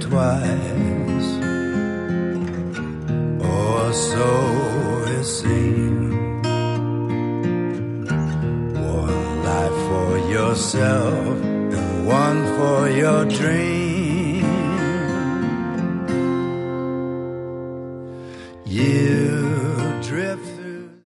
twice, or so it seems. One life for yourself and one for your dreams.